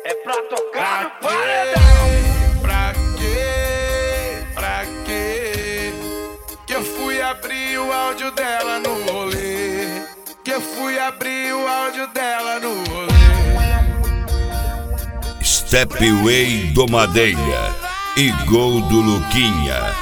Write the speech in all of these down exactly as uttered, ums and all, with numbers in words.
É pra tocar no Pra paredão. quê? Pra quê? Pra quê? Que eu fui abrir o áudio dela no rolê. Que eu fui abrir o áudio dela no rolê. Stepway do Madeira e Gol do Luquinha.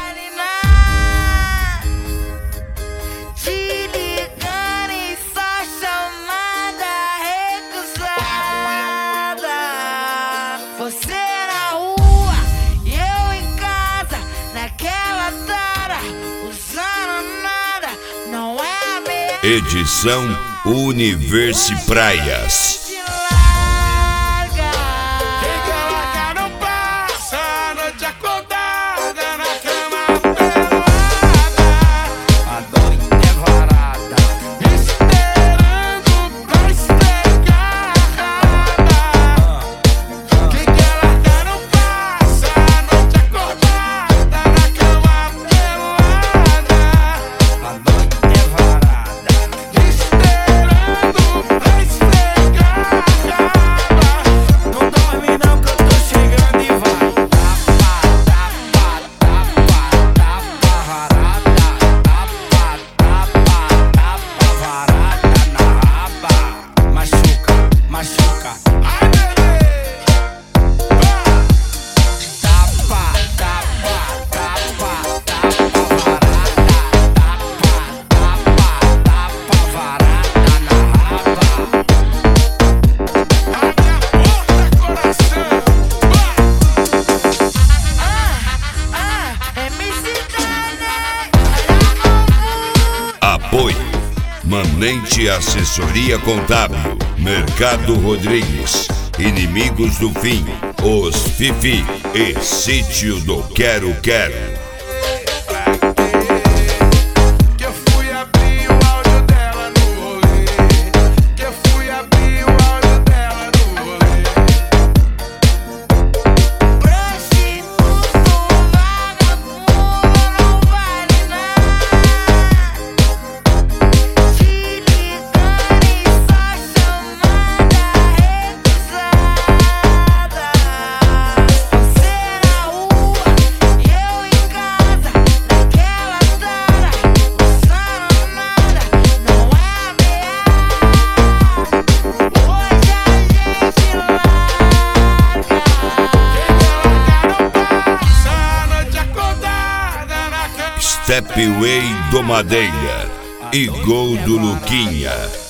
Você na rua e eu em casa, naquela tara, usando nada, não é a minha Edição Universe Praias. Apoio Manente Assessoria Contábil, Mercado Rodrigues, Inimigos do Fim, Os Fifi e Sítio do Quero Quero. Stepway do Madeira e Gol do Luquinha.